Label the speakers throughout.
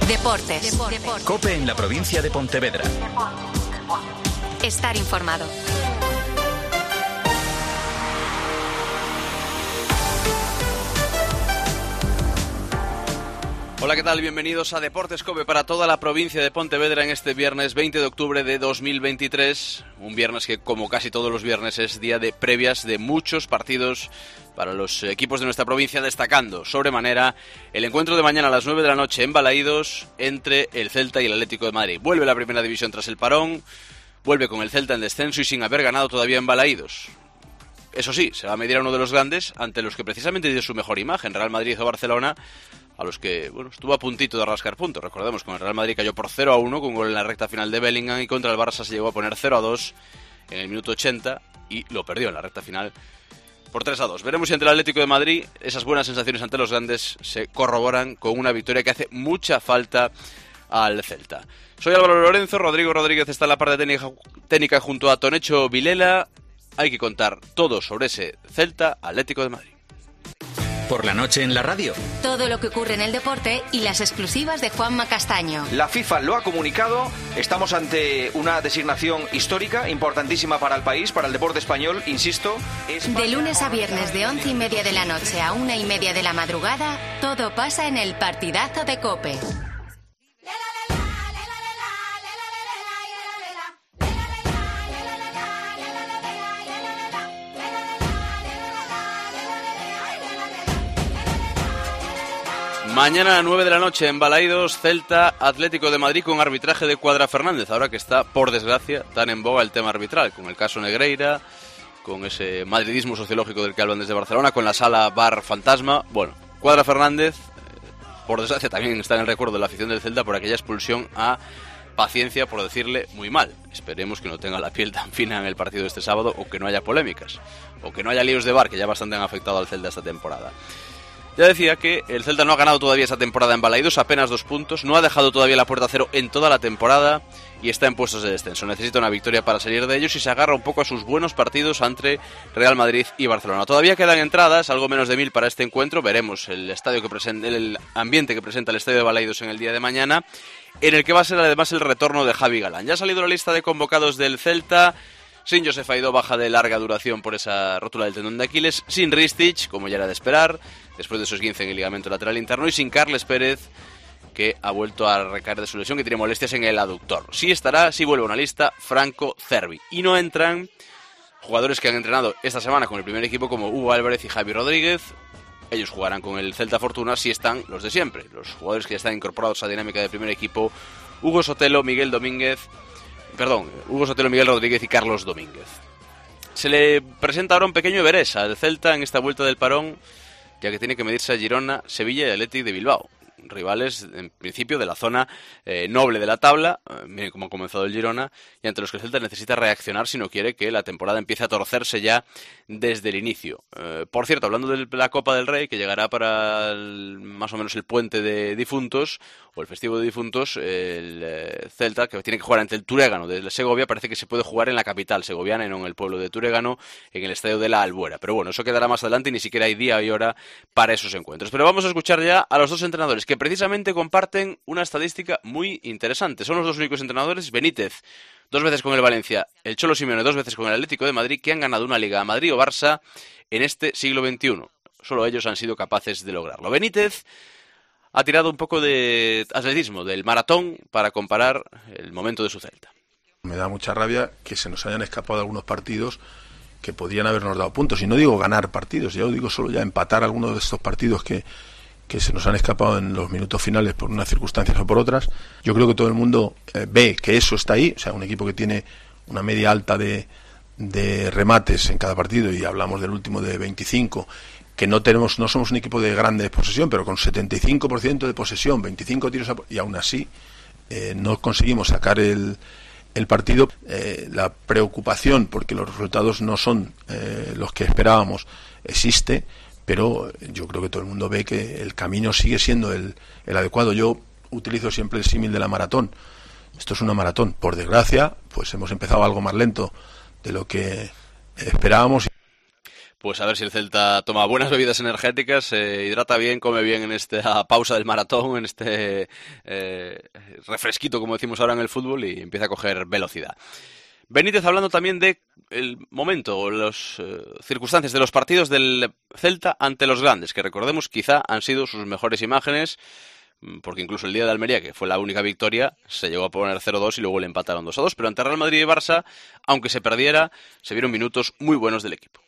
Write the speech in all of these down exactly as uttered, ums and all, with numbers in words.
Speaker 1: Deportes.
Speaker 2: COPE en la provincia de Pontevedra.
Speaker 1: Estar informado.
Speaker 3: Hola, ¿qué tal? Bienvenidos a Deportes COPE para toda la provincia de Pontevedra en este viernes veinte de octubre de dos mil veintitrés. Un viernes que, como casi todos los viernes, es día de previas de muchos partidos para los equipos de nuestra provincia, destacando sobremanera el encuentro de mañana a las nueve de la noche en Balaídos entre el Celta y el Atlético de Madrid. Vuelve la primera división tras el parón, vuelve con el Celta en descenso y sin haber ganado todavía en Balaídos. Eso sí, se va a medir a uno de los grandes ante los que precisamente dio su mejor imagen, Real Madrid o Barcelona, a los que, bueno, estuvo a puntito de rascar puntos. Recordemos, con el Real Madrid cayó por cero a uno con gol en la recta final de Bellingham, y contra el Barça se llegó a poner cero a dos en el minuto ochenta y lo perdió en la recta final por tres a dos. Veremos si ante el Atlético de Madrid esas buenas sensaciones ante los grandes se corroboran con una victoria que hace mucha falta al Celta. Soy Álvaro Lorenzo, Rodrigo Rodríguez está en la parte técnica, técnica junto a Tonecho Vilela. Hay que contar todo sobre ese Celta Atlético de Madrid.
Speaker 2: Por la noche en la radio.
Speaker 1: Todo lo que ocurre en el deporte y las exclusivas de Juanma Castaño.
Speaker 4: La FIFA lo ha comunicado, estamos ante una designación histórica, importantísima para el país, para el deporte español, insisto. España...
Speaker 1: De lunes a viernes de once y media de la noche a una y media de la madrugada, todo pasa en el partidazo de COPE.
Speaker 3: Mañana a nueve de la noche en Balaídos, Celta Atlético de Madrid con arbitraje de Cuadra Fernández, ahora que está, por desgracia, tan en boga el tema arbitral, con el caso Negreira, con ese madridismo sociológico del que hablan desde Barcelona, con la sala bar fantasma. Bueno, Cuadra Fernández, por desgracia, también está en el recuerdo de la afición del Celta por aquella expulsión a Paciencia, por decirle muy mal. Esperemos que no tenga la piel tan fina en el partido de este sábado, o que no haya polémicas, o que no haya líos de bar, que ya bastante han afectado al Celta esta temporada. Ya decía que el Celta no ha ganado todavía esta temporada en Balaídos, apenas dos puntos, no ha dejado todavía la puerta a cero en toda la temporada y está en puestos de descenso. Necesita una victoria para salir de ellos y se agarra un poco a sus buenos partidos ante Real Madrid y Barcelona. Todavía quedan entradas, algo menos de mil para este encuentro. Veremos el estadio que presenta, el ambiente que presenta el estadio de Balaídos en el día de mañana, en el que va a ser además el retorno de Javi Galán. Ya ha salido la lista de convocados del Celta. Sin Josef Aidó, baja de larga duración por esa rótula del tendón de Aquiles. Sin Ristich, como ya era de esperar, después de esos quince en el ligamento lateral interno. Y sin Carles Pérez, que ha vuelto a recaer de su lesión, que tiene molestias en el aductor. Sí estará, sí vuelve a una lista, Franco Cervi. Y no entran jugadores que han entrenado esta semana con el primer equipo, como Hugo Álvarez y Javi Rodríguez. Ellos jugarán con el Celta Fortuna. Sí están los de siempre, los jugadores que ya están incorporados a la dinámica del primer equipo: Hugo Sotelo, Miguel Domínguez... Perdón, Hugo Sotelo, Miguel Rodríguez y Carlos Domínguez. Se le presenta ahora un pequeño Everest al Celta en esta vuelta del parón, ya que tiene que medirse a Girona, Sevilla y Athletic de Bilbao. Rivales, en principio, de la zona eh, noble de la tabla. Eh, miren cómo ha comenzado el Girona, y ante los que el Celta necesita reaccionar si no quiere que la temporada empiece a torcerse ya desde el inicio. Eh, por cierto, hablando de la Copa del Rey, que llegará para el, más o menos el puente de difuntos, o el festivo de difuntos, el eh, Celta, que tiene que jugar ante el Turégano de Segovia, parece que se puede jugar en la capital segoviana y no en el pueblo de Turégano, en el estadio de la Albuera. Pero bueno, eso quedará más adelante y ni siquiera hay día y hora para esos encuentros. Pero vamos a escuchar ya a los dos entrenadores que precisamente comparten una estadística muy interesante. Son los dos únicos entrenadores, Benítez dos veces con el Valencia, el Cholo Simeone dos veces con el Atlético de Madrid, que han ganado una liga a Madrid o Barça en este siglo veintiuno. Solo ellos han sido capaces de lograrlo. Benítez ha tirado un poco de atletismo, del maratón, para comparar el momento de su Celta.
Speaker 5: Me da mucha rabia que se nos hayan escapado algunos partidos que podrían habernos dado puntos. Y no digo ganar partidos, yo digo solo ya empatar algunos de estos partidos que, que se nos han escapado en los minutos finales por unas circunstancias o por otras. Yo creo que todo el mundo eh, ve que eso está ahí, o sea, un equipo que tiene una media alta de, de remates en cada partido, y hablamos del último de veinticinco, que no tenemos, no somos un equipo de grande posesión, pero con setenta y cinco por ciento de posesión, veinticinco tiros a, y aún así eh, no conseguimos sacar el, el partido. Eh, la preocupación, porque los resultados no son eh, los que esperábamos, existe, pero yo creo que todo el mundo ve que el camino sigue siendo el, el adecuado. Yo utilizo siempre el símil de la maratón. Esto es una maratón. Por desgracia, pues hemos empezado algo más lento de lo que esperábamos.
Speaker 3: Pues a ver si el Celta toma buenas bebidas energéticas, se hidrata bien, come bien en esta pausa del maratón, en este eh, refresquito, como decimos ahora en el fútbol, y empieza a coger velocidad. Benítez hablando también de el momento, las eh, circunstancias de los partidos del Celta ante los grandes, que recordemos quizá han sido sus mejores imágenes, porque incluso el día de Almería, que fue la única victoria, se llegó a poner cero dos y luego le empataron dos a dos, pero ante Real Madrid y Barça, aunque se perdiera, se vieron minutos muy buenos del equipo.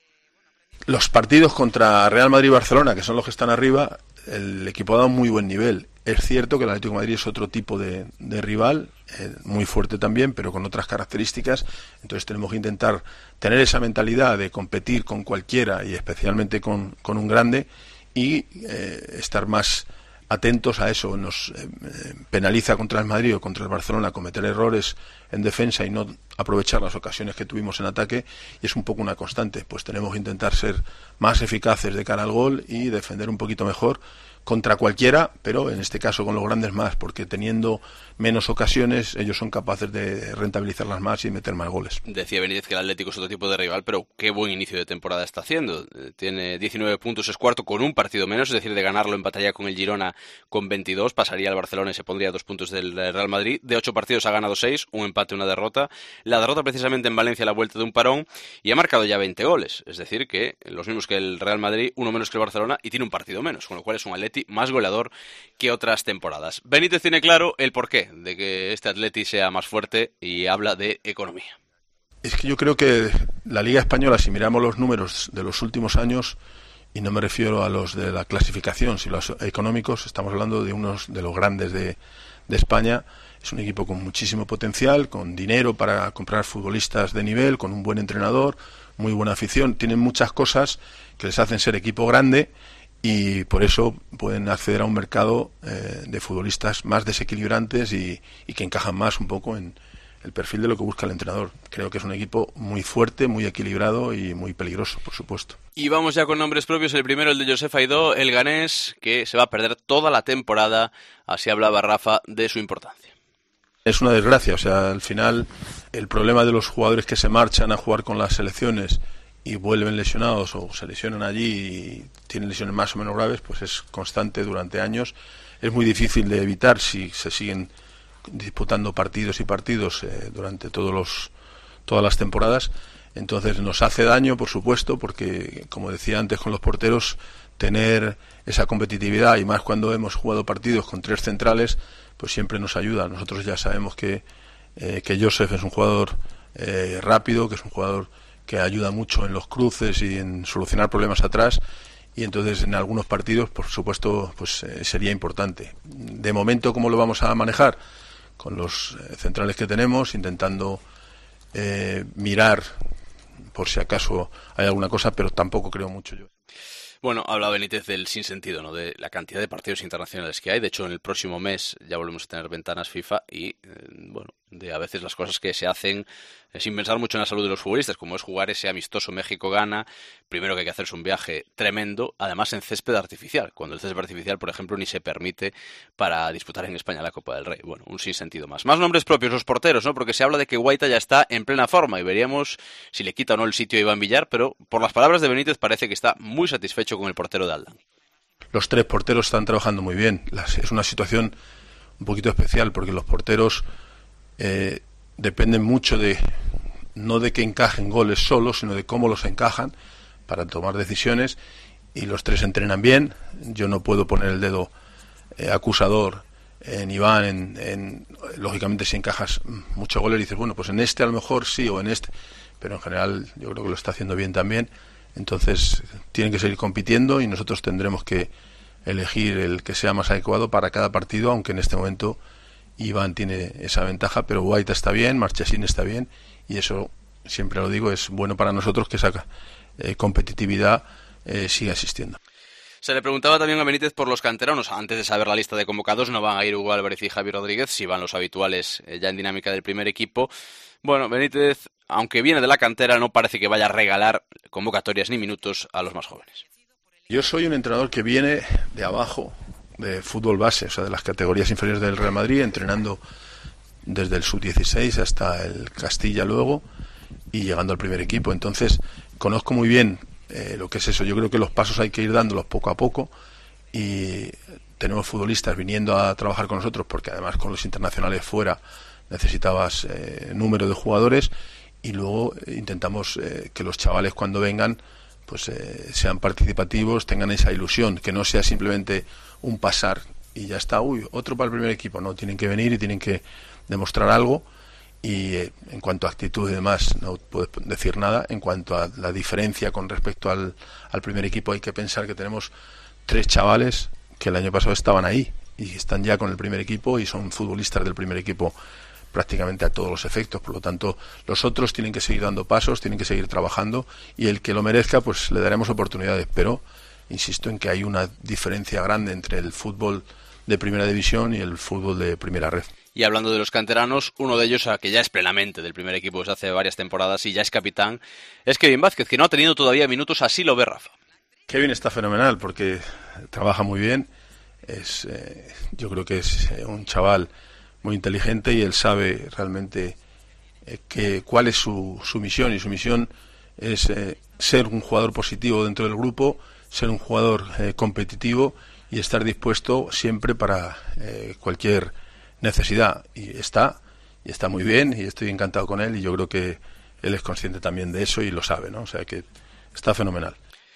Speaker 5: Los partidos contra Real Madrid y Barcelona, que son los que están arriba, el equipo ha dado un muy buen nivel. Es cierto que el Atlético de Madrid es otro tipo de, de rival, eh, muy fuerte también, pero con otras características. Entonces tenemos que intentar tener esa mentalidad de competir con cualquiera y especialmente con, con un grande y eh, estar más atentos a eso. Nos eh, penaliza contra el Madrid o contra el Barcelona cometer errores en defensa y no aprovechar las ocasiones que tuvimos en ataque, y es un poco una constante. Pues tenemos que intentar ser más eficaces de cara al gol y defender un poquito mejor contra cualquiera, pero en este caso con los grandes más, porque teniendo menos ocasiones ellos son capaces de rentabilizarlas más y meter más goles.
Speaker 3: Decía Benítez que el Atlético es otro tipo de rival, pero qué buen inicio de temporada está haciendo. Tiene diecinueve puntos, es cuarto con un partido menos, es decir, de ganarlo empataría con el Girona con veintidós, pasaría al Barcelona y se pondría a dos puntos del Real Madrid. De ocho partidos ha ganado seis, un empate, una derrota. La derrota precisamente en Valencia a la vuelta de un parón, y ha marcado ya veinte goles, es decir, que los mismos que el Real Madrid, uno menos que el Barcelona, y tiene un partido menos, con lo cual es un Atleti más goleador que otras temporadas. Benítez tiene claro el porqué de que este Atleti sea más fuerte y habla de economía.
Speaker 5: Es que yo creo que la Liga Española, si miramos los números de los últimos años, y no me refiero a los de la clasificación, sino a los económicos, estamos hablando de unos de los grandes de, de España. Es un equipo con muchísimo potencial, con dinero para comprar futbolistas de nivel, con un buen entrenador, muy buena afición. Tienen muchas cosas que les hacen ser equipo grande, y por eso pueden acceder a un mercado eh, de futbolistas más desequilibrantes y, y que encajan más un poco en el perfil de lo que busca el entrenador. Creo que es un equipo muy fuerte, muy equilibrado y muy peligroso, por supuesto.
Speaker 3: Y vamos ya con nombres propios. El primero, el de Joseph Aidó, el ganés, que se va a perder toda la temporada. Así hablaba Rafa de su importancia.
Speaker 5: Es una desgracia, o sea, al final el problema de los jugadores que se marchan a jugar con las selecciones y vuelven lesionados o se lesionan allí y tienen lesiones más o menos graves, pues es constante durante años. Es muy difícil de evitar si se siguen disputando partidos y partidos eh, durante todos los todas las temporadas. Entonces nos hace daño, por supuesto, porque, como decía antes con los porteros, tener esa competitividad, y más cuando hemos jugado partidos con tres centrales, pues siempre nos ayuda. Nosotros ya sabemos que, eh, que Joseph es un jugador eh, rápido, que es un jugador que ayuda mucho en los cruces y en solucionar problemas atrás, y entonces en algunos partidos, por supuesto, pues eh, sería importante. De momento, ¿cómo lo vamos a manejar? Con los eh, centrales que tenemos, intentando eh, mirar por si acaso hay alguna cosa, pero tampoco creo mucho yo.
Speaker 3: Bueno, habla Benítez del sinsentido, ¿no?, de la cantidad de partidos internacionales que hay. De hecho, en el próximo mes ya volvemos a tener ventanas FIFA y, eh, bueno, de a veces las cosas que se hacen eh, sin pensar mucho en la salud de los futbolistas, como es jugar ese amistoso México-Ghana. Primero que hay que hacerse un viaje tremendo, además en césped artificial, cuando el césped artificial, por ejemplo, ni se permite para disputar en España la Copa del Rey. Bueno, un sinsentido más. Más nombres propios, los porteros, ¿no?, porque se habla de que Guaita ya está en plena forma y veríamos si le quita o no el sitio a Iván Villar, pero por las palabras de Benítez parece que está muy satisfecho con el portero de Aldán.
Speaker 5: Los tres porteros están trabajando muy bien. Es una situación un poquito especial porque los porteros eh, dependen mucho de, no de que encajen goles solos, sino de cómo los encajan para tomar decisiones, y los tres entrenan bien. Yo no puedo poner el dedo eh, acusador en Iván, en, en, lógicamente si encajas muchos goles dices, bueno, pues en este a lo mejor sí o en este, pero en general yo creo que lo está haciendo bien también. Entonces tienen que seguir compitiendo y nosotros tendremos que elegir el que sea más adecuado para cada partido, aunque en este momento Iván tiene esa ventaja, pero Guaita está bien, Marchesín está bien, y eso, siempre lo digo, es bueno para nosotros, que esa eh, competitividad eh, siga existiendo.
Speaker 3: Se le preguntaba también a Benítez por los canteranos. Antes de saber la lista de convocados, no van a ir Hugo Álvarez y Javi Rodríguez, si van los habituales eh, ya en dinámica del primer equipo. Bueno, Benítez, aunque viene de la cantera, no parece que vaya a regalar convocatorias ni minutos a los más jóvenes.
Speaker 5: Yo soy un entrenador que viene de abajo, de fútbol base, o sea, de las categorías inferiores del Real Madrid, entrenando desde el sub dieciséis hasta el Castilla luego y llegando al primer equipo. Entonces, conozco muy bien eh, lo que es eso. Yo creo que los pasos hay que ir dándolos poco a poco, y tenemos futbolistas viniendo a trabajar con nosotros, porque además con los internacionales fuera necesitabas eh, número de jugadores, y luego intentamos eh, que los chavales cuando vengan pues eh, sean participativos, tengan esa ilusión, que no sea simplemente un pasar y ya está, uy, otro para el primer equipo. No, tienen que venir y tienen que demostrar algo. Y eh, en cuanto a actitud y demás no puedo decir nada. En cuanto a la diferencia con respecto al, al primer equipo, hay que pensar que tenemos tres chavales que el año pasado estaban ahí y están ya con el primer equipo y son futbolistas del primer equipo prácticamente a todos los efectos. Por lo tanto, los otros tienen que seguir dando pasos, tienen que seguir trabajando, y el que lo merezca pues le daremos oportunidades. Pero insisto en que hay una diferencia grande entre el fútbol de primera división y el fútbol de primera red.
Speaker 3: Y hablando de los canteranos, uno de ellos, que ya es plenamente del primer equipo desde hace varias temporadas y ya es capitán, es Kevin Vázquez, que no ha tenido todavía minutos. Así lo ve Rafa.
Speaker 5: Kevin está fenomenal porque trabaja muy bien. Es, eh, yo creo que es un chaval muy inteligente y él sabe realmente eh, que, cuál es su, su misión, y su misión es eh, ser un jugador positivo dentro del grupo, ser un jugador eh, competitivo y estar dispuesto siempre para eh, cualquier necesidad, y está y está muy bien, y estoy encantado con él, y yo creo que él es consciente también de eso y lo sabe, ¿no? O sea que está fenomenal.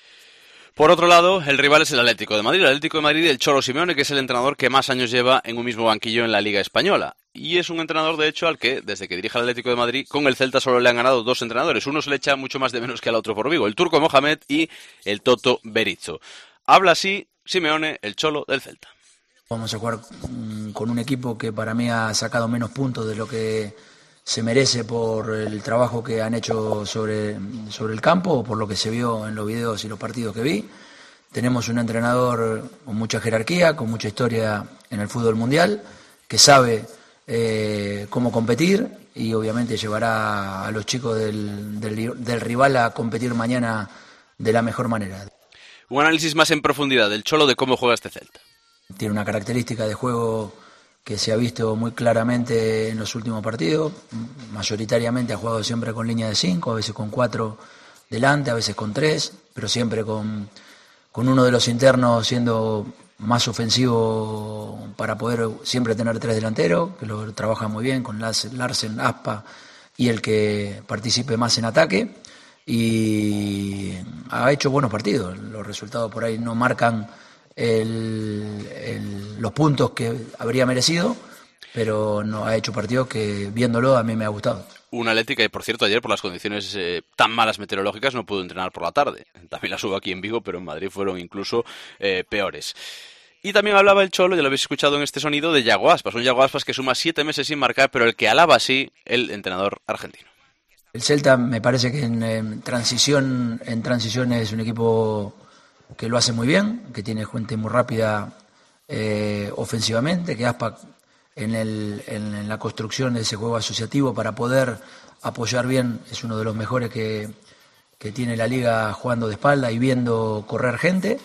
Speaker 3: Por otro lado, el rival es el Atlético de Madrid. El Atlético de Madrid, el Cholo Simeone, que es el entrenador que más años lleva en un mismo banquillo en la Liga Española. Y es un entrenador, de hecho, al que, desde que dirige el Atlético de Madrid, con el Celta solo le han ganado dos entrenadores. Uno se le echa mucho más de menos que al otro por Vigo, el turco Mohamed y el Toto Berizzo. Habla así Simeone, el Cholo del Celta.
Speaker 6: Vamos a jugar con un equipo que para mí ha sacado menos puntos de lo que se merece por el trabajo que han hecho sobre, sobre el campo, o por lo que se vio en los videos y los partidos que vi. Tenemos un entrenador con mucha jerarquía, con mucha historia en el fútbol mundial, que sabe eh, cómo competir, y obviamente llevará a los chicos del, del, del rival a competir mañana de la mejor manera.
Speaker 3: Un análisis más en profundidad del Cholo de cómo juega este Celta.
Speaker 6: Tiene una característica de juego que se ha visto muy claramente en los últimos partidos. Mayoritariamente ha jugado siempre con línea de cinco, a veces con cuatro delante, a veces con tres, pero siempre con, con uno de los internos siendo más ofensivo para poder siempre tener tres delanteros, que lo trabaja muy bien, con Larsen, Aspa y el que participe más en ataque. Y ha hecho buenos partidos. Los resultados por ahí no marcan El, el, los puntos que habría merecido, pero no ha hecho partidos que, viéndolo, a mí me ha gustado.
Speaker 3: Una Atlética, y por cierto, ayer por las condiciones eh, tan malas meteorológicas no pudo entrenar por la tarde. También las hubo aquí en Vigo, pero en Madrid fueron incluso eh, peores. Y también hablaba el Cholo, ya lo habéis escuchado en este sonido, de Yago Aspas. Un Yago Aspas que suma siete meses sin marcar, pero el que alaba así el entrenador argentino.
Speaker 6: El Celta me parece que en, en transición en transición es un equipo que lo hace muy bien, que tiene gente muy rápida eh, ofensivamente, que Aspa en, el, en, en la construcción de ese juego asociativo para poder apoyar bien es uno de los mejores que, que tiene la liga, jugando de espalda y viendo correr gente,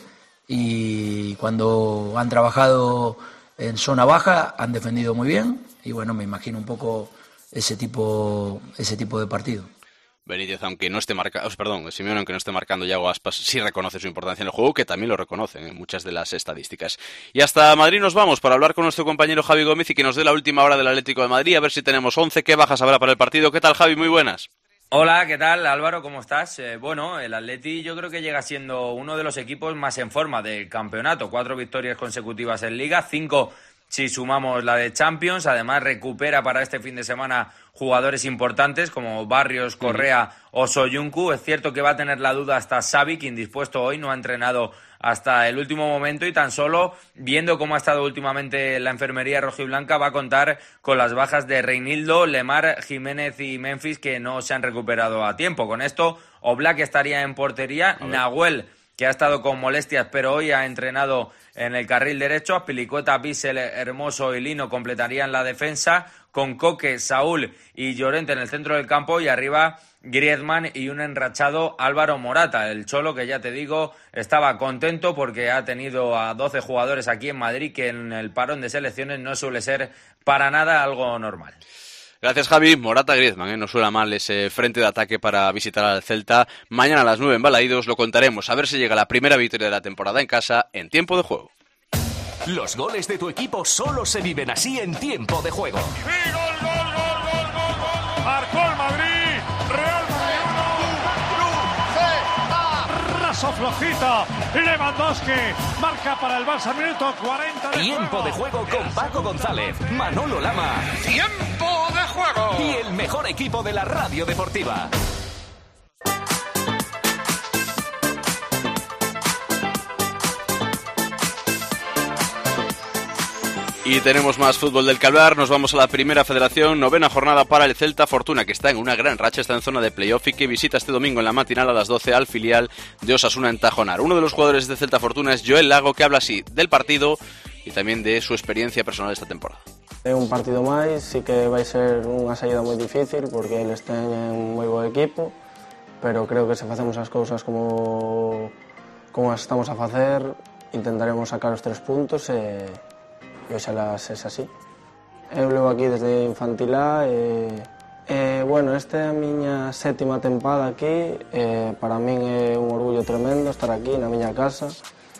Speaker 6: y cuando han trabajado en zona baja han defendido muy bien, y bueno, me imagino un poco ese tipo, ese tipo de partido.
Speaker 3: Benítez, aunque no esté marcando, perdón, Simeone, aunque no esté marcando Yago Aspas, sí reconoce su importancia en el juego, que también lo reconocen en muchas de las estadísticas. Y hasta Madrid nos vamos para hablar con nuestro compañero Javi Gómez y que nos dé la última hora del Atlético de Madrid, a ver si tenemos once, qué bajas habrá para el partido. ¿Qué tal, Javi? Muy buenas.
Speaker 7: Hola, ¿qué tal, Álvaro? ¿Cómo estás? Eh, bueno, el Atleti yo creo que llega siendo uno de los equipos más en forma del campeonato. Cuatro victorias consecutivas en Liga, cinco si sumamos la de Champions. Además recupera para este fin de semana jugadores importantes como Barrios, Correa mm. o Soyuncu. Es cierto que va a tener la duda hasta Xavi, que indispuesto hoy no ha entrenado hasta el último momento, y tan solo viendo cómo ha estado últimamente la enfermería rojiblanca va a contar con las bajas de Reinildo, Lemar, Jiménez y Memphis, que no se han recuperado a tiempo. Con esto Oblak estaría en portería, Nahuel, que ha estado con molestias pero hoy ha entrenado en el carril derecho, Azpilicueta, Bissell, Hermoso y Lino completarían la defensa, con Coque, Saúl y Llorente en el centro del campo, y arriba Griezmann y un enrachado Álvaro Morata. El Cholo, que ya te digo, estaba contento porque ha tenido a doce jugadores aquí en Madrid, que en el parón de selecciones no suele ser para nada algo normal.
Speaker 3: Gracias, Javi. Morata, Griezmann, ¿eh? No suena mal ese frente de ataque para visitar al Celta. Mañana a las nueve en Balaídos lo contaremos, a ver si llega la primera victoria de la temporada en casa en tiempo de juego.
Speaker 8: Los goles de tu equipo solo se viven así en tiempo de juego.
Speaker 9: ¡Sí, gol, gol, gol, gol, gol, gol! ¡Marcó el Madrid! ¡Real Madrid uno! ¡Raso flojito! ¡Lewandowski! Marca para el Barça, minuto cuarenta de
Speaker 8: Tiempo
Speaker 9: juego.
Speaker 8: de juego con Paco González, Manolo Lama.
Speaker 9: ¡Tiempo de juego!
Speaker 8: Y el mejor equipo de la radio deportiva.
Speaker 3: Y tenemos más fútbol del que hablar. Nos vamos a la primera federación. Novena jornada para el Celta Fortuna, que está en una gran racha, está en zona de playoff y que visita este domingo en la matinal a las doce al filial de Osasuna en Tajonar. Uno de los jugadores de Celta Fortuna es Joel Lago, que habla así del partido y también de su experiencia personal esta temporada.
Speaker 10: É un partido máis, sí que vai ser unha saída moi difícil porque eles teñen un moi bo equipo, pero creo que se facemos as cousas como, como as estamos a facer, intentaremos sacar os tres puntos e, e oxalá es así. Eu levo aquí desde infantil A e, e bueno, esta é a miña sétima tempada aquí, e para min é un orgullo tremendo estar aquí na miña casa.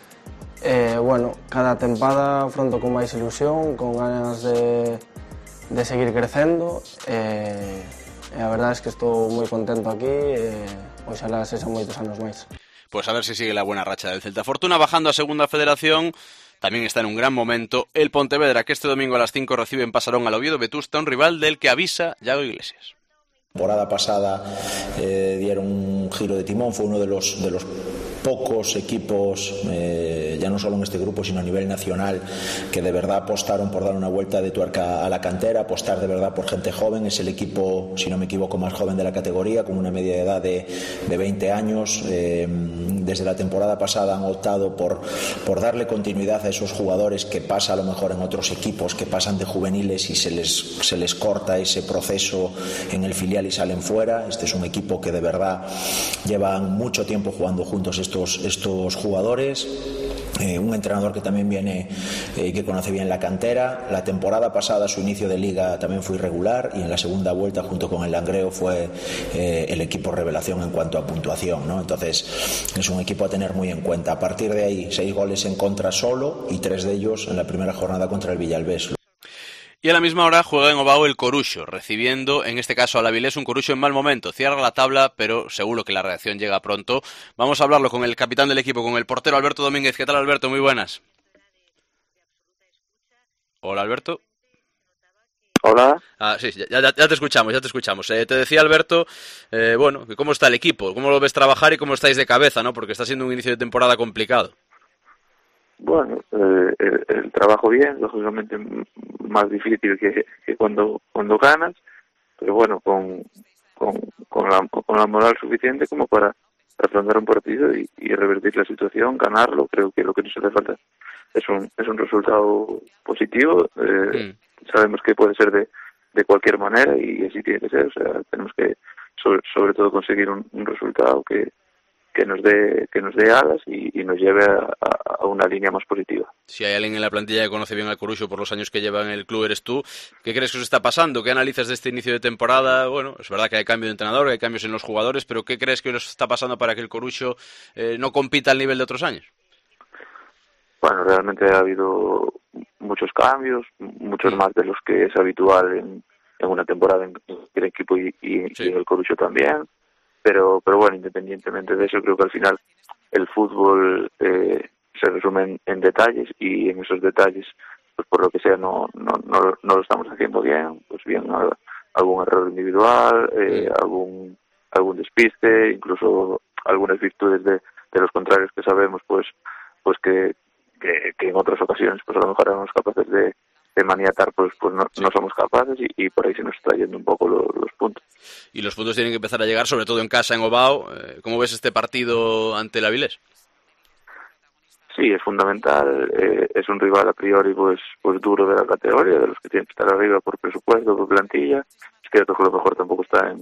Speaker 10: Eh, bueno, cada tempada afronto con máis ilusión, con ganas de, de seguir crecendo e, e a verdade é que estou moi contento aquí e oxalá sexan moitos anos máis.
Speaker 3: Pues a ver si sigue la buena racha del Celta Fortuna. Bajando a segunda federación, también está en un gran momento el Pontevedra, que este domingo a las cinco recibe en Pasarón al Oviedo Vetusta, un rival del que avisa Yago Iglesias.
Speaker 11: La temporada pasada eh, dieron un giro de timón, fue uno de los, de los pocos equipos, eh, ya no solo en este grupo, sino a nivel nacional, que de verdad apostaron por dar una vuelta de tuerca a la cantera, apostar de verdad por gente joven. Es el equipo, si no me equivoco, más joven de la categoría, con una media de edad de, de veinte años. Eh, desde la temporada pasada han optado por, por darle continuidad a esos jugadores que pasa a lo mejor en otros equipos, que pasan de juveniles y se les, se les corta ese proceso en el filial y salen fuera. Este es un equipo que de verdad llevan mucho tiempo jugando juntos estos, estos jugadores. Eh, un entrenador que también viene y eh, que conoce bien la cantera. La temporada pasada su inicio de liga también fue irregular y en la segunda vuelta junto con el Langreo fue eh, el equipo revelación en cuanto a puntuación, ¿no? Entonces es un equipo a tener muy en cuenta. A partir de ahí, seis goles en contra solo y tres de ellos en la primera jornada contra el Villalbés.
Speaker 3: Y a la misma hora juega en Ovao el Coruxo, recibiendo en este caso al Avilés, un Coruxo en mal momento. Cierra la tabla, pero seguro que la reacción llega pronto. Vamos a hablarlo con el capitán del equipo, con el portero Alberto Domínguez. ¿Qué tal, Alberto? Muy buenas. Hola, Alberto.
Speaker 12: Hola.
Speaker 3: Ah, sí, ya, ya, ya te escuchamos, ya te escuchamos. Eh, te decía, Alberto, eh, bueno, ¿cómo está el equipo? ¿Cómo lo ves trabajar y cómo estáis de cabeza, no? Porque está siendo un inicio de temporada complicado.
Speaker 12: Bueno, eh, el, el trabajo bien, lógicamente más difícil que, que cuando cuando ganas, pero bueno, con con, con, la, con la moral suficiente como para afrontar un partido y, y revertir la situación, ganarlo. Creo que lo que nos hace falta es un es un resultado positivo. Eh, mm. Sabemos que puede ser de, de cualquier manera y así tiene que ser. O sea, tenemos que sobre, sobre todo conseguir un, un resultado que que nos dé que nos dé alas y, y nos lleve a, a una línea más positiva.
Speaker 3: Si hay alguien en la plantilla que conoce bien al Coruxo por los años que lleva en el club, eres tú. ¿Qué crees que os está pasando? ¿Qué analizas de este inicio de temporada? Bueno, es verdad que hay cambio de entrenador, que hay cambios en los jugadores, pero ¿qué crees que os está pasando para que el Coruxo eh, no compita al nivel de otros años?
Speaker 12: Bueno, realmente ha habido muchos cambios, muchos más de los que es habitual en, en una temporada en el equipo y, y, sí. y en el Coruxo también. Pero, pero bueno, independientemente de eso, creo que al final el fútbol eh, se resume en, en detalles y en esos detalles, pues por lo que sea, no no no, no lo estamos haciendo bien. Pues bien, algún error individual, eh, sí. algún algún despiste, incluso algunas virtudes de, de los contrarios que sabemos, pues pues que, que, que en otras ocasiones, pues a lo mejor éramos capaces de de maniatar, pues pues no, no somos capaces y, y por ahí se nos está yendo un poco lo, los puntos.
Speaker 3: Y los puntos tienen que empezar a llegar, sobre todo en casa, en Ovao. ¿Cómo ves este partido ante el Avilés?
Speaker 12: Sí, es fundamental. Eh, es un rival a priori pues pues duro de la categoría, de los que tienen que estar arriba por presupuesto, por plantilla. Es cierto que a lo mejor tampoco está en,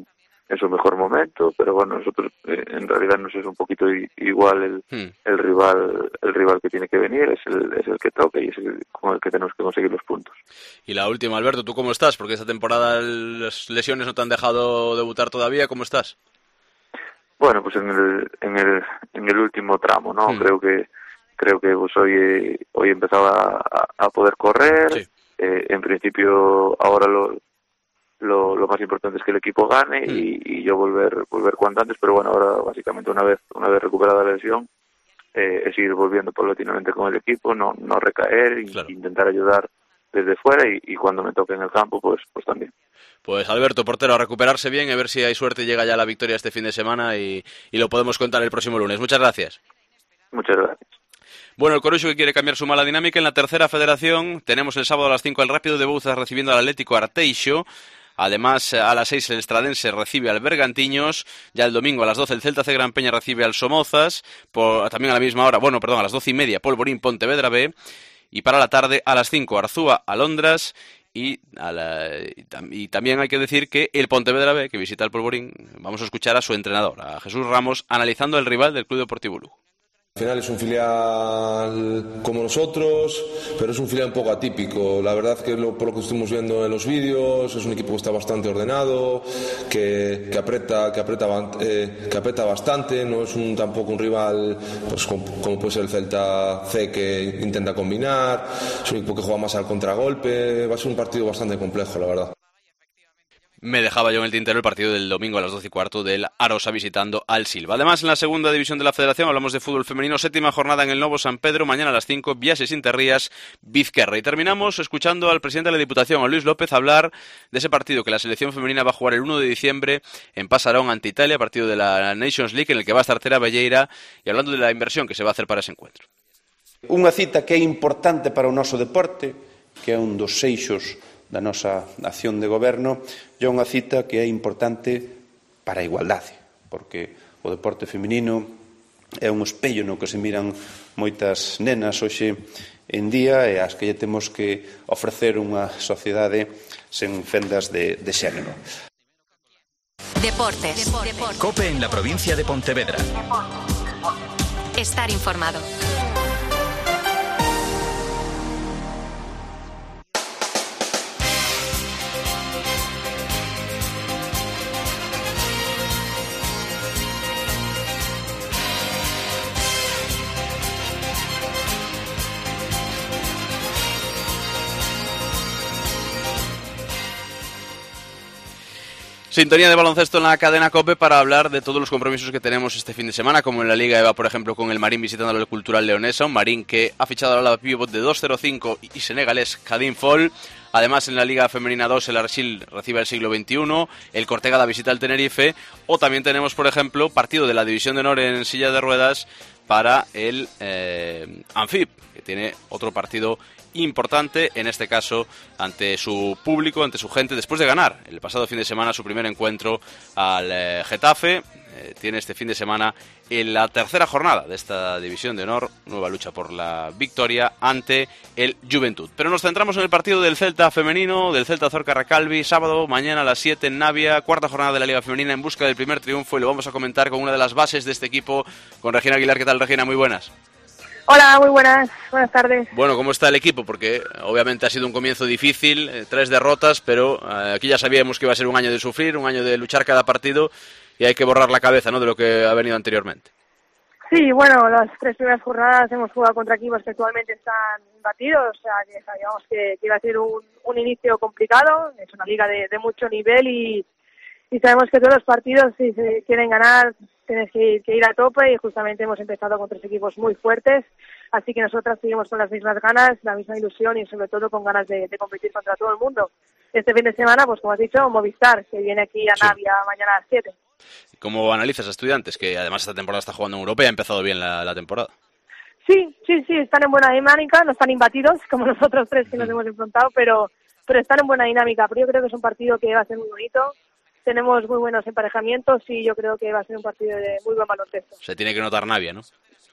Speaker 12: en su mejor momento, pero bueno, nosotros eh, en realidad nos es un poquito i- igual el,
Speaker 3: Hmm.
Speaker 12: el rival el rival que tiene que venir, es el, es el que toca y es el con el que tenemos que conseguir los puntos.
Speaker 3: Y la última, Alberto, ¿tú cómo estás? Porque esta temporada las lesiones no te han dejado debutar todavía, ¿cómo estás?
Speaker 12: Bueno, pues en el en el en el último tramo, ¿no?
Speaker 3: Hmm.
Speaker 12: Creo que creo que pues hoy eh, hoy empezaba a, a poder correr.
Speaker 3: Sí.
Speaker 12: Eh, en principio ahora lo, lo lo más importante es que el equipo gane
Speaker 3: Hmm.
Speaker 12: y, y yo volver volver cuanto antes, pero bueno, ahora básicamente una vez una vez recuperada la lesión eh, es ir volviendo paulatinamente con el equipo, no no recaer, y
Speaker 3: Claro.
Speaker 12: intentar ayudar desde fuera y, y cuando me toque en el campo pues pues también.
Speaker 3: Pues Alberto, portero, a recuperarse bien y a ver si hay suerte y llega ya la victoria este fin de semana y, y lo podemos contar el próximo lunes. Muchas gracias.
Speaker 12: Muchas gracias.
Speaker 3: Bueno, el Coruxo que quiere cambiar su mala dinámica en la tercera federación. Tenemos el sábado a las cinco el Rápido de Bouzas recibiendo al Atlético Arteixo. Además, a las seis el Estradense recibe al Bergantiños. Ya el domingo a las doce el Celta C Gran Peña recibe al Somozas. Por, también a la misma hora, bueno, perdón, a las doce y media Polvorín Pontevedra B. Y para la tarde a las cinco Arzúa Alondras. Y, a la, y, tam, y también hay que decir que el Pontevedra B, que visita el Polvorín, vamos a escuchar a su entrenador, a Jesús Ramos, analizando el rival del Club Deportivo Lugo.
Speaker 13: Al final es un filial como nosotros, pero es un filial un poco atípico. La verdad que lo, por lo que estuvimos viendo en los vídeos, es un equipo que está bastante ordenado, que, que, aprieta, que, aprieta, eh, que aprieta bastante. No es un, tampoco un rival pues, como, como puede ser el Celta C, que intenta combinar. Es un equipo que juega más al contragolpe. Va a ser un partido bastante complejo, la verdad.
Speaker 3: Me dejaba yo en el tintero el partido del domingo a las doce y cuarto del Arosa visitando al Silva. Además, en la segunda división de la Federación hablamos de fútbol femenino, séptima jornada en el Novo San Pedro, mañana a las cinco, Viases Interrías, Vizquerra. Y terminamos escuchando al presidente de la Diputación, a Luis López, hablar de ese partido que la selección femenina va a jugar el uno de diciembre en Pasarón ante Italia, partido de la Nations League en el que va a estar Tera Belleira, y hablando de la inversión que se va a hacer para ese encuentro.
Speaker 14: Unha cita que é importante para o noso deporte, que é un dos eixos da nosa acción de goberno, e é unha cita que é importante para a igualdade, porque o deporte feminino é un espello no que se miran moitas nenas hoxe en día e as que lle temos que ofrecer unha sociedade sen fendas de, de xénero.
Speaker 1: Deportes.
Speaker 2: COPE en la provincia de Pontevedra.
Speaker 1: Estar informado.
Speaker 3: Sintonía de baloncesto en la cadena COPE para hablar de todos los compromisos que tenemos este fin de semana, como en la Liga EVA, por ejemplo, con el Marín visitando el Cultural Leonesa, un Marín que ha fichado a la pívot de dos cero cinco y senegalés Kadin Fall. Además, en la Liga Femenina dos, el Arsil recibe el Siglo veintiuno, el Cortegada visita el Tenerife, o también tenemos, por ejemplo, partido de la División de Honor en silla de ruedas para el eh, Anfib, que tiene otro partido importante, en este caso ante su público, ante su gente, después de ganar el pasado fin de semana su primer encuentro al eh, Getafe. Eh, tiene este fin de semana en la tercera jornada de esta División de Honor, nueva lucha por la victoria ante el Juventud. Pero nos centramos en el partido del Celta femenino, del Celta Zorca Recalvi, sábado, mañana a las siete en Navia, cuarta jornada de la Liga Femenina en busca del primer triunfo, y lo vamos a comentar con una de las bases de este equipo, con Regina Aguilar. ¿Qué tal, Regina? Muy buenas.
Speaker 15: Hola, muy buenas, buenas tardes.
Speaker 3: Bueno, ¿cómo está el equipo? Porque obviamente ha sido un comienzo difícil, eh, tres derrotas, pero eh, aquí ya sabíamos que iba a ser un año de sufrir, un año de luchar cada partido, y hay que borrar la cabeza, ¿no?, de lo que ha venido anteriormente.
Speaker 15: Sí, bueno, las tres primeras jornadas hemos jugado contra equipos que actualmente están batidos, o sea, que sabíamos que, que iba a ser un, un inicio complicado, es una liga de, de mucho nivel y, y sabemos que todos los partidos, si se quieren ganar, tienes que ir, que ir a tope, y justamente hemos empezado con tres equipos muy fuertes, así que nosotras seguimos con las mismas ganas, la misma ilusión y sobre todo con ganas de, de competir contra todo el mundo. Este fin de semana, pues como has dicho, Movistar, que viene aquí a Navia sí. mañana a las siete.
Speaker 3: ¿Cómo analizas a Estudiantes, que además esta temporada está jugando en Europa y ha empezado bien la, la temporada?
Speaker 15: Sí, sí, sí, están en buena dinámica, no están imbatidos como nosotros tres que nos hemos enfrentado, pero, pero están en buena dinámica. Pero yo creo que es un partido que va a ser muy bonito. Tenemos muy buenos emparejamientos y yo creo que va a ser un partido de muy buen baloncesto.
Speaker 3: Se tiene que notar Navia, ¿no?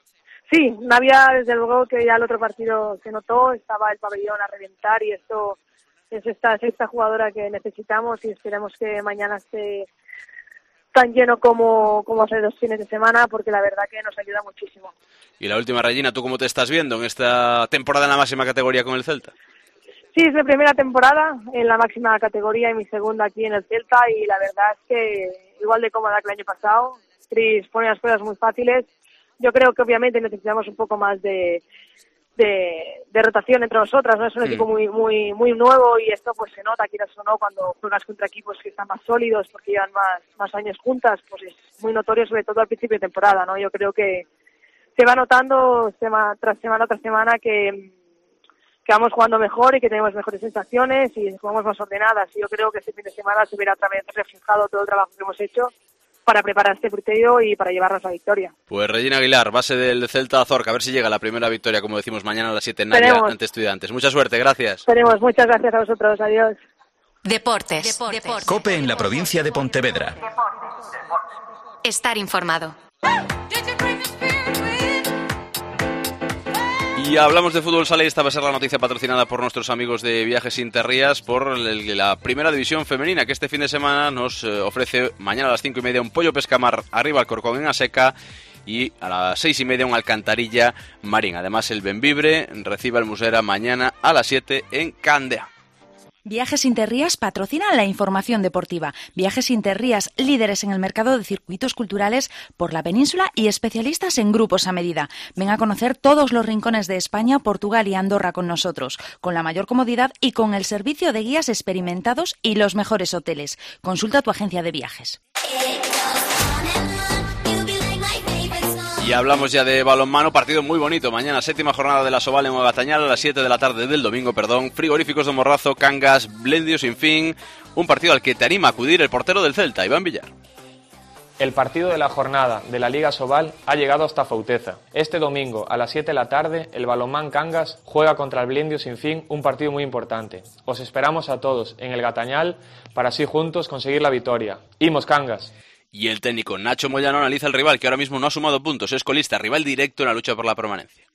Speaker 15: Sí, Navia, desde luego que ya el otro partido se notó, estaba el pabellón a reventar y esto es esta sexta jugadora que necesitamos y esperemos que mañana esté tan lleno como, como hace dos fines de semana, porque la verdad que nos ayuda muchísimo.
Speaker 3: Y la última, Regina, ¿tú cómo te estás viendo en esta temporada en la máxima categoría con el Celta?
Speaker 15: Sí, es mi primera temporada en la máxima categoría y mi segunda aquí en el Celta, y la verdad es que igual de cómoda que el año pasado. Chris pone las cosas muy fáciles. Yo creo que obviamente necesitamos un poco más de, de, de rotación entre nosotras, ¿no? Es un mm. equipo muy muy muy nuevo y esto pues se nota, quieras o no, cuando juegas contra equipos que están más sólidos porque llevan más, más años juntas, pues es muy notorio, sobre todo al principio de temporada, ¿no? Yo creo que se va notando semana tras semana tras semana que que vamos jugando mejor y que tenemos mejores sensaciones y jugamos más ordenadas. Y yo creo que este fin de semana se verá otra vez reflejado todo el trabajo que hemos hecho para preparar este partido y para llevarnos a la victoria.
Speaker 3: Pues Regina Aguilar, base del Celta Azorca, a ver si llega la primera victoria, como decimos, mañana a las siete en Navia ante Estudiantes. Mucha suerte, gracias.
Speaker 15: Esperemos, muchas gracias a vosotros, adiós.
Speaker 1: Deportes. Deportes.
Speaker 2: COPE en la provincia de Pontevedra.
Speaker 1: Estar informado.
Speaker 3: Y hablamos de fútbol sala y esta va a ser la noticia patrocinada por nuestros amigos de Viajes Interrías por el, la primera división femenina, que este fin de semana nos eh, ofrece mañana a las cinco y media un pollo pescamar arriba al Corcón en Aseca y a las seis y media un Alcantarilla Marín. Además el Bembibre recibe al Musera mañana a las siete en Candea.
Speaker 16: Viajes Interrías patrocina la información deportiva. Viajes Interrías, líderes en el mercado de circuitos culturales por la península y especialistas en grupos a medida. Ven a conocer todos los rincones de España, Portugal y Andorra con nosotros, con la mayor comodidad y con el servicio de guías experimentados y los mejores hoteles. Consulta tu agencia de viajes.
Speaker 3: Y hablamos ya de balonmano, partido muy bonito. Mañana, séptima jornada de la Soval en Mogatañal a las siete de la tarde del domingo, perdón. Frigoríficos de Morrazo, Cangas, Blendio sin fin. Un partido al que te anima a acudir el portero del Celta, Iván Villar.
Speaker 17: El partido de la jornada de la Liga Sobal ha llegado hasta Fauteza. Este domingo, a las siete de la tarde, el Balonmán Cangas juega contra el Blendio sin fin, un partido muy importante. Os esperamos a todos en el Gatañal para así juntos conseguir la victoria. ¡Imos, Cangas!
Speaker 3: Y el técnico Nacho Moyano analiza al rival, que ahora mismo no ha sumado puntos, es colista, rival directo en la lucha por la permanencia.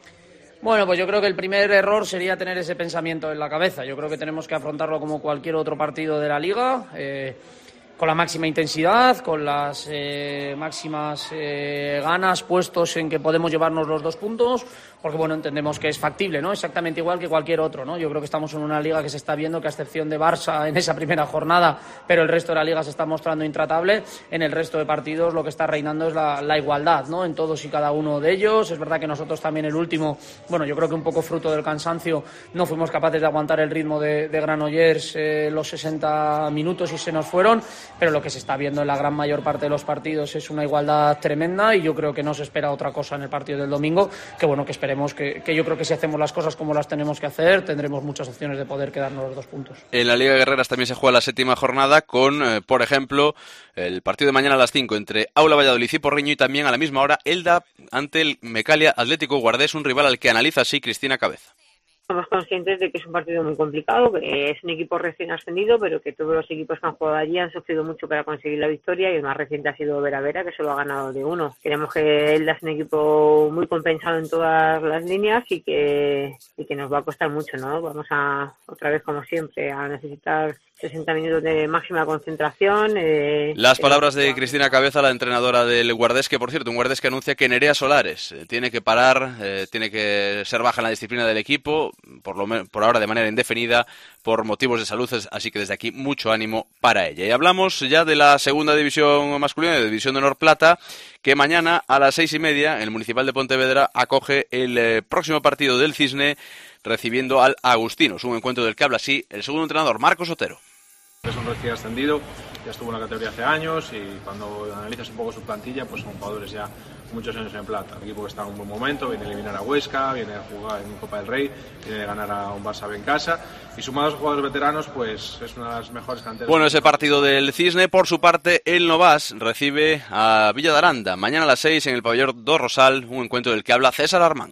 Speaker 18: Bueno, pues yo creo que el primer error sería tener ese pensamiento en la cabeza. Yo creo que tenemos que afrontarlo como cualquier otro partido de la Liga, eh, con la máxima intensidad, con las eh, máximas eh, ganas puestos en que podemos llevarnos los dos puntos, porque bueno, entendemos que es factible, ¿no? Exactamente igual que cualquier otro, ¿no? Yo creo que estamos en una liga que se está viendo que a excepción de Barça en esa primera jornada, pero el resto de la liga se está mostrando intratable. En el resto de partidos lo que está reinando es la, la igualdad, ¿no? En todos y cada uno de ellos. Es verdad que nosotros también el último, bueno, yo creo que un poco fruto del cansancio, no fuimos capaces de aguantar el ritmo de, de Granollers eh, los sesenta minutos y se nos fueron, pero lo que se está viendo en la gran mayor parte de los partidos es una igualdad tremenda y yo creo que no se espera otra cosa en el partido del domingo, que bueno, que esperemos Que, que yo creo que si hacemos las cosas como las tenemos que hacer, tendremos muchas opciones de poder quedarnos los dos puntos.
Speaker 3: En la Liga Guerreras también se juega la séptima jornada con, eh, por ejemplo, el partido de mañana a las cinco entre Aula Valladolid y Porriño y también a la misma hora Elda ante el Mecalia Atlético Guardés, un rival al que analiza así Cristina Cabeza.
Speaker 19: Somos conscientes de que es un partido muy complicado, que es un equipo recién ascendido, pero que todos los equipos que han jugado allí han sufrido mucho para conseguir la victoria y el más reciente ha sido Vera Vera, que solo ha ganado de uno. Creemos que él es un equipo muy compensado en todas las líneas y que, y que nos va a costar mucho, ¿no? Vamos a, otra vez como siempre, a necesitar sesenta minutos de máxima concentración. Eh,
Speaker 3: Las palabras de Cristina Cabeza, la entrenadora del Guardés, que por cierto, un Guardés que anuncia que Nerea Solares eh, tiene que parar, eh, tiene que ser baja en la disciplina del equipo, por, lo me- por ahora de manera indefinida, por motivos de salud, así que desde aquí mucho ánimo para ella. Y hablamos ya de la segunda división masculina, de División de Honor Plata, que mañana a las seis y media el Municipal de Pontevedra acoge el eh, próximo partido del Cisne, recibiendo al Agustinos, un encuentro del que habla así el segundo entrenador, Marcos Otero.
Speaker 20: Es un recién ascendido, ya estuvo en la categoría hace años y cuando analizas un poco su plantilla, pues son jugadores ya muchos años en plata. El equipo que está en un buen momento, viene a eliminar a Huesca, viene a jugar en Copa del Rey, viene a ganar a un Barça en casa y sumados a jugadores veteranos, pues es una de las mejores canteras.
Speaker 3: Bueno, ese partido del Cisne, por su parte, el Novas recibe a Villa de Aranda mañana a las seis en el pabellón do Rosal, un encuentro del que habla César Armán.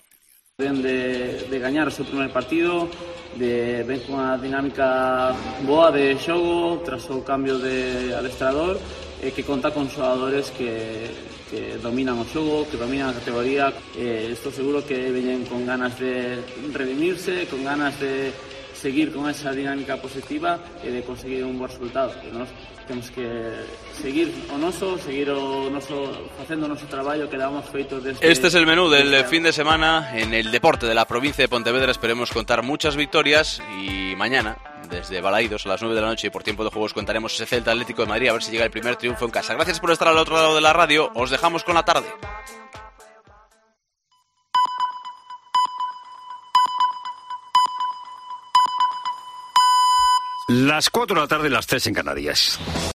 Speaker 21: De, de gañar o seu primer partido, de ven con a dinámica boa de xogo tras o cambio de adestrador e que conta con xogadores que, que dominan o xogo, que dominan a categoría. Eh, estou seguro que veñen con ganas de redimirse, con ganas de seguir con esa dinámica positiva e de conseguir un bo resultado. Que nós temos que seguir o noso, seguir o noso, facendo o noso traballo que damos feito desde...
Speaker 3: Este es el menú del fin de semana en el deporte de la provincia de Pontevedra. Esperemos contar muchas victorias y mañana, desde Balaídos a las nueve de la noche y por tiempo de juegos, contaremos ese Celta Atlético de Madrid, a ver si llega el primer triunfo en casa. Gracias por estar al otro lado de la radio. Os dejamos con la tarde.
Speaker 4: Las cuatro de la tarde, las tres en Canarias.